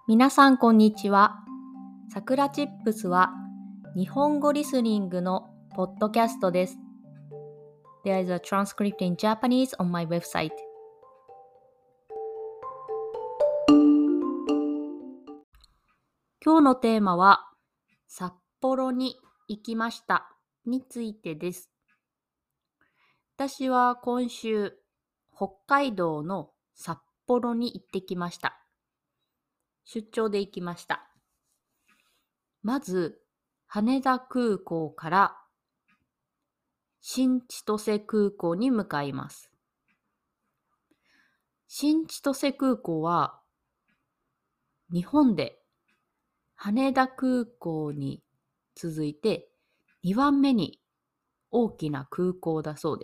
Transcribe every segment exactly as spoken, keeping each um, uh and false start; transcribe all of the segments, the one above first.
皆さんこんにちは。さくらチップスは日本語リスニングのポッドキャストです。There is a transcript in Japanese on my website. 今日のテーマは札幌に行きましたについてです。私は今週北海道の札幌に行ってきました。出張で行きました。まず羽田空港から新千歳空港に向かいます。新千歳空港は日本で羽田空港に続いてにばんめに大きな空港だそうです。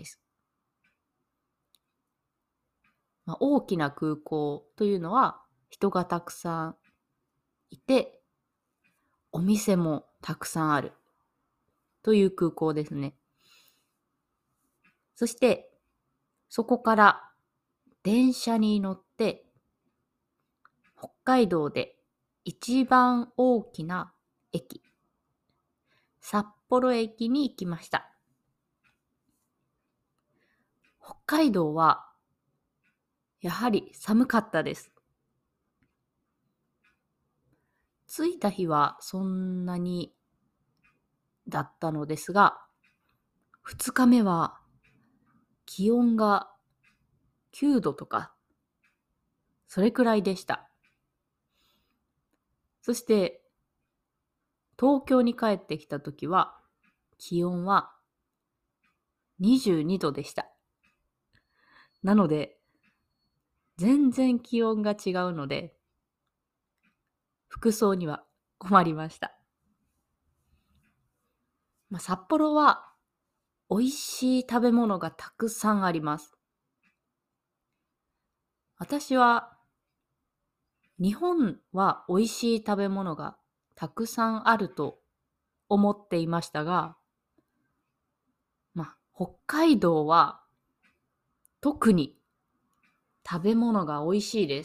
まあ、大きな空港というのは人がたくさんいてお店もたくさんあるという空港ですね。そしてそこから電車に乗って北海道で一番大きな駅、札幌駅に行きました。北海道はやはり寒かったです。着いた日はそんなにだったのですが、ふつかめは気温がきゅうどとか、それくらいでした。そして東京に帰ってきたときは気温はにじゅうにどでした。なので全然気温が違うので服装には困りました。まあ、札幌は美味しい食べ物がたくさんあります。私は日本は美味しい食べ物がたくさんあると思っていましたが、まあ、北海道は特に食べ物が美味しいです。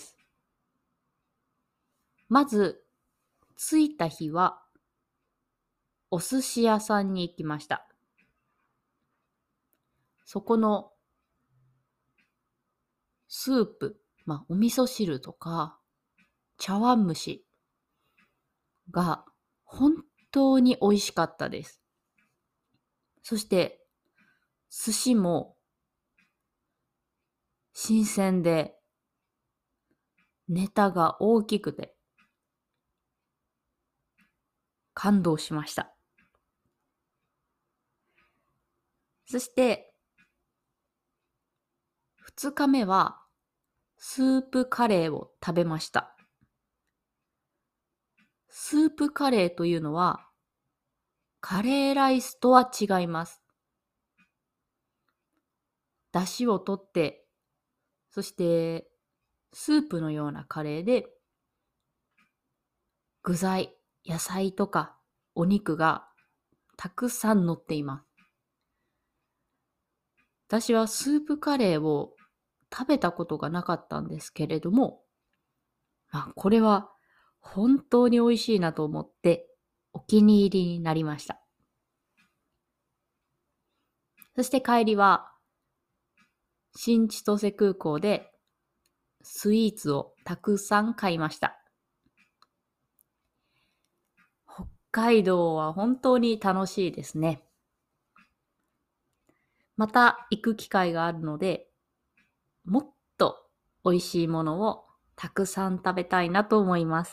まず着いた日はお寿司屋さんに行きました。そこのスープ、まあ、お味噌汁とか茶碗蒸しが本当に美味しかったです。そして寿司も新鮮でネタが大きくて感動しました。そしてふつかめはスープカレーを食べました。スープカレーというのはカレーライスとは違います。だしを取って、そしてスープのようなカレーで具材、野菜とかお肉がたくさん乗っています。私はスープカレーを食べたことがなかったんですけれども、まあ、これは本当に美味しいなと思ってお気に入りになりました。そして帰りは新千歳空港でスイーツをたくさん買いました。北海道は本当に楽しいですね。また行く機会があるので、もっと美味しいものをたくさん食べたいなと思います。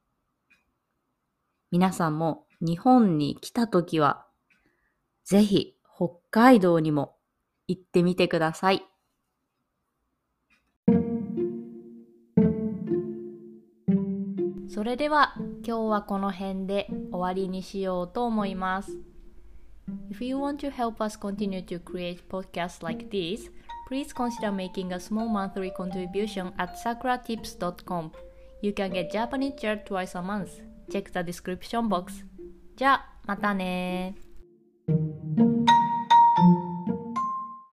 皆さんも日本に来たときは、ぜひ北海道にも行ってみてください。それでは今日はこの辺で終わりにしようと思います。If you want to help us continue to create podcasts like this, please consider making a small monthly contribution at sakura tips dot com. You can get Japanese chat twice a month. Check the description box. じゃあまたねー。